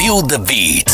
Feel the Beat.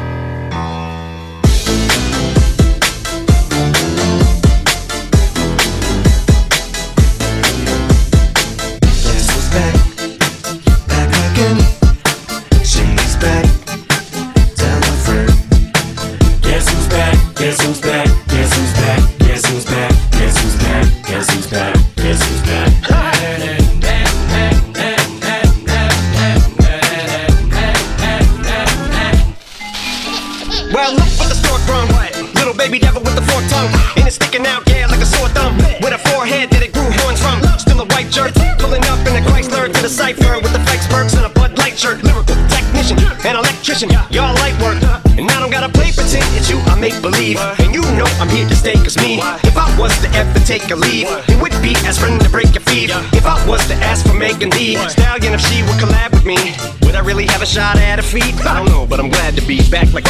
Y'all light work, and I don't gotta play pretend it's you, I make believe. And you know I'm here to stay, cause me, if I was to ever take a leave, it would be as friend to break your feet. If I was to ask for Megan Thee Stallion, if she would collab with me, would I really have a shot at her feet? I don't know, but I'm glad to be back like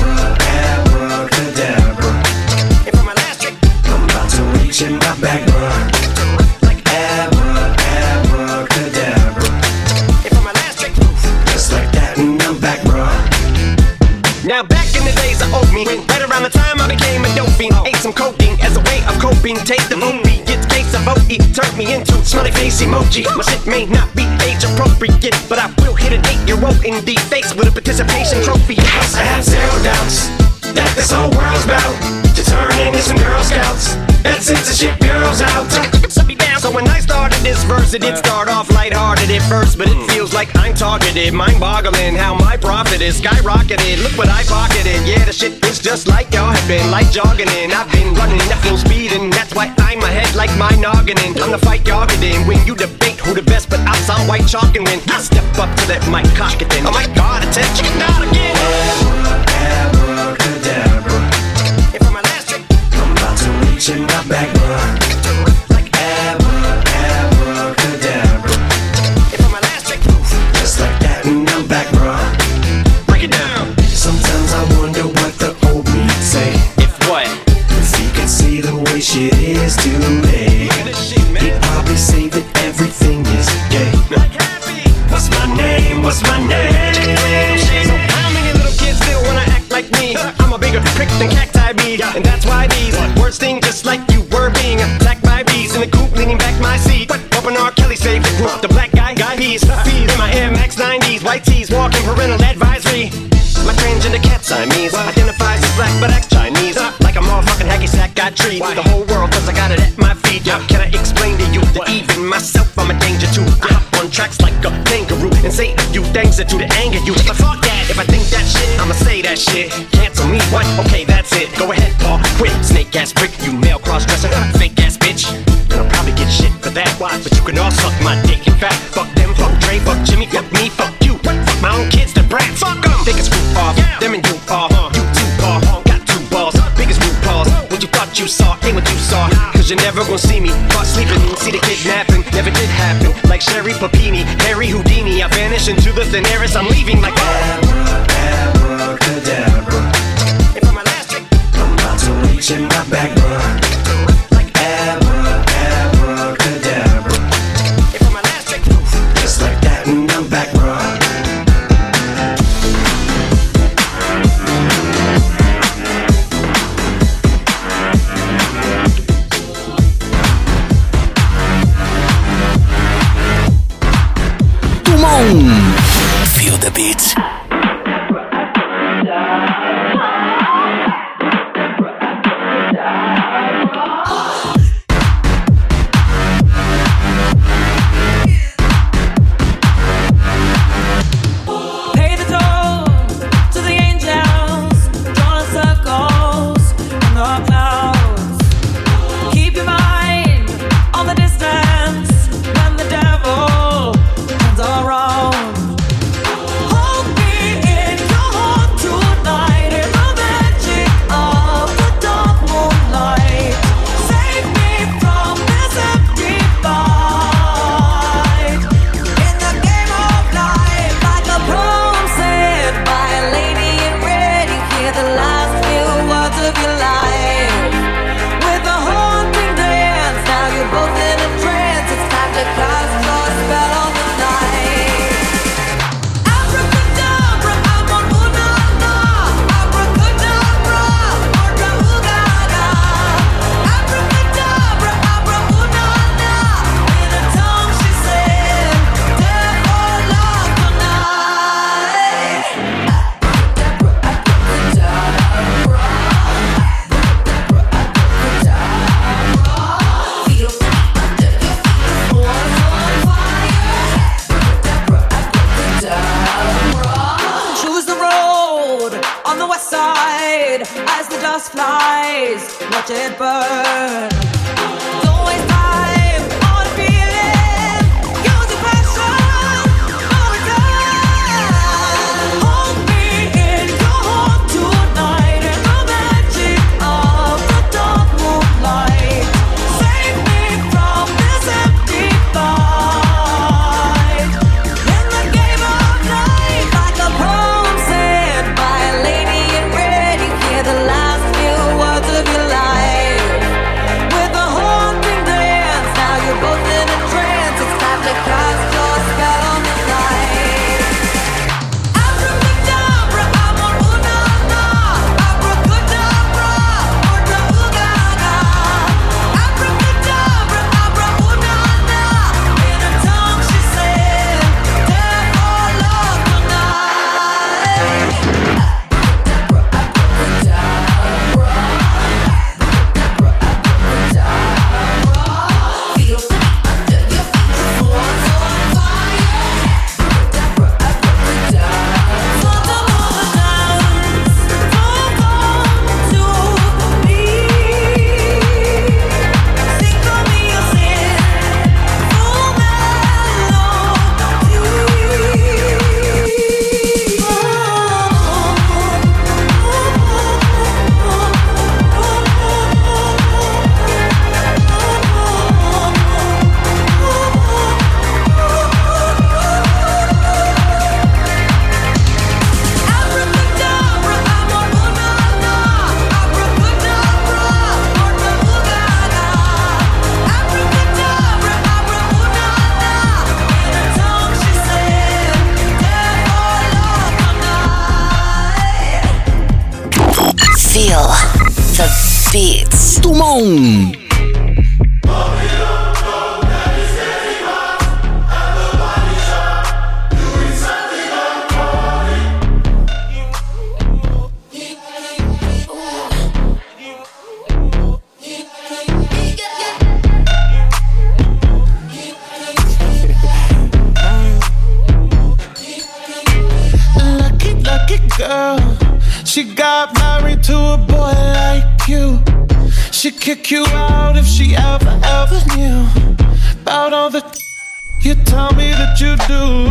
abracadabra. And for my last trick, I'm about to reach in my back, bruh. Like abracadabra. And for my last trick, just like that, and I'm back, bruh. Now back in the days I owed me, right around the time I became a dope fiend. Ate some codeine as a way of coping. Taste of OB, gets case of OE, turned me into smiley face emoji. My shit may not be age appropriate, but I will hit an 8-year-old in the face with a participation trophy. I have zero doubts that this whole world's about to turn into some Girl Scouts. That censorship bureau's out. So when I started this verse, it did start off lighthearted at first, but it feels like I'm targeted. Mind-boggling how my profit is skyrocketed. Look what I pocketed. Yeah, the shit is just like y'all have been, like jogging in. I've been running at full speed, and that's why I'm ahead like my noggin. I'm the fight y'all get in. When you debate who the best, but I'm some white chalk, and when I step up to that mic, cock it then. Oh my God, attention, not again. Abracadabra. And for my last trick, I'm about to reach in my back, bruh. Like abracadabra. And for my last trick, just like that, and I'm back, bruh. Break it down. Sometimes I wonder what the old me'd say. If what? If he could see the way shit is today, he'd probably say that everything is gay. What's my name? What's my name? So how many little kids still wanna act like me? I'm a bigger prick than cacti bead, and that's why these words sting just like you were being attacked by bees in the coop, leaning back my seat. Open R. Kelly's favorite group, the black guy peas. Feed in my Air Max 90s, white tees, walking parental advisory. My transgender cat Siamese identifies as black but acts Chinese. Like a motherfucking hacky sack, I treat the whole world cause I got it at my feet. Can I explain to you that even myself I'm a danger to? I hop on tracks like a kangaroo and say a few things that do to anger you. But fuck that, if I think that shit, I'ma say that shit. Cancel me, what? Okay, that's it. Go ahead, Paul, quit. Snake ass prick, you male cross-dresser, fake ass bitch. And I'll probably get shit for that, but you can all suck my dick. In fact, fuck them, fuck Dre, fuck Jimmy, fuck me, fuck you. Fuck my own kids, the brats. Fuck them. Think it's screw off, them and you are. You two ball, got two balls, biggest root balls. What you thought you saw ain't what you saw. Cause you're never gonna see me caught sleeping. See the kidnapping, never did happen. Like Sherry Papini, Harry Houdini, I vanish into the thin air as I'm leaving like abracadabra. And for my last trick, I'm about to reach in my back, bruh. Like abracadabra. And for my last trick, just like that, and I'm back, bruh. Feel the Beat. it just flies. Watch it burn. Don't waste time on feeling. Use your passion. All the time. Hold me in your heart tonight in the magic of the dark moonlight. Save me from this empty fight. In the game of life, like a poem said by a lady in red, you hear the last few words of your life. With a haunting dance, now you're both in a trance. It's time to cast your spell on the night. Abracadabra, amor, una, na. Abracadabra, orda, ugaga. Abracadabra, abra, una, na. In her tongue she said, therefore love tonight. Feels under your feet, the floor's on fire. For the moment dance, don't come to me. Sing for me your sin, full Abracadabra, amor, una, na. Abracadabra, orda, ugaga. Abracadabra, abra, una, na. In her tongue she said, therefore love tonight. Feel the beats. Tout le monde. Lucky, lucky girl. She got married to a boy like you. She'd kick you out if she ever, ever knew about all the you tell me that you do.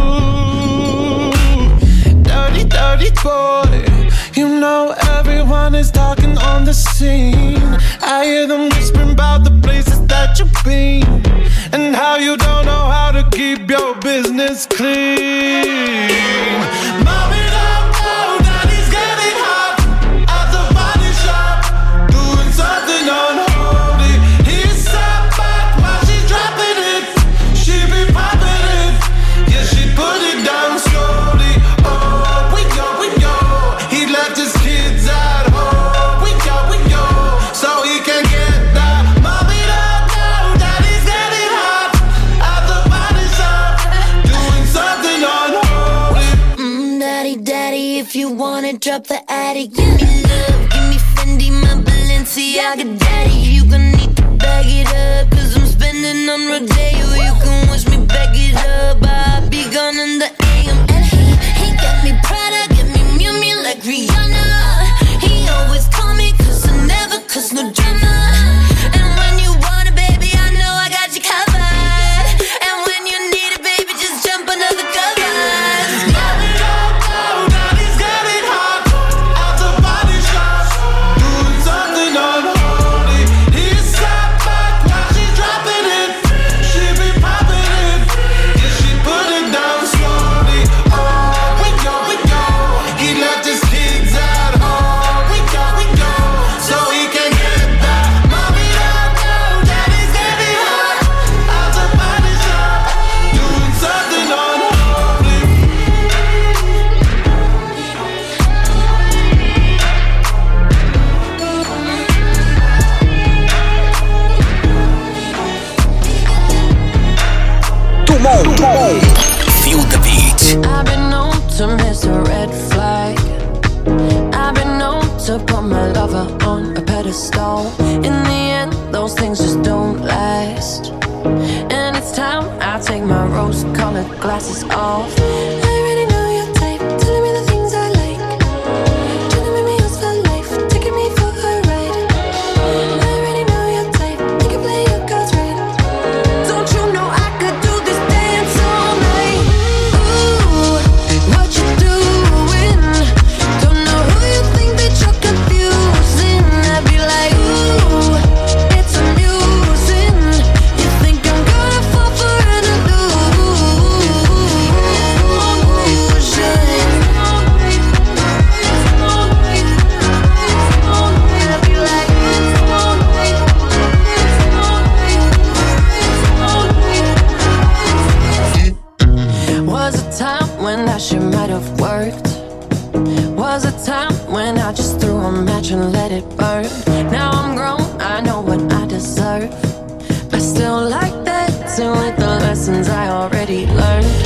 Dirty, dirty boy. You know everyone is talking on the scene. I hear them whispering about the places that you've been and how you don't know how to keep your business clean. Mommy, don't know that he's getting hot at the body shop, doing something unholy. He sat back while she's dropping it. She be popping it, yeah, she put it down slowly. Oh, we go, we go. He left his kids at home. We go, so he can get that. Mommy don't know that he's getting hot at the body shop, doing something unholy. Daddy, daddy, if you wanna drop the attic, give me love, give me Fendi, my Balenciaga, daddy. You gon' need to bag it up, cause I'm spending on Rodeo. You can wish me back it up, I'll be gone in the AM. And he got me Prada, got me Miu Miu like Rihanna. He always call me cause I never cause no drama. And when you want it, baby, I know I got you covered. And when you need it, baby, just jump under the covers. Mommy don't know that he's getting hot at the body shop, doing something unholy. He sat back while she's dropping it. She be popping it, yeah, she put it down slowly. Oh, we go, he left his kids at home. We go, so he can get that. Mommy don't know that he's getting hot at the body shop, doing something unholy. Tout le monde. Feel the beat. I've been known to miss a red flag. I've been known to put my lover on a pedestal. In the end, those things just don't last. And it's time I take my rose-colored glasses off. I already know your type, telling me the things I like. Trying to make me yours for life, taking me for a worked. Was a time when I just threw a match and let it burn. Now I'm grown, I know what I deserve. I still like dancing with the lessons I already learned.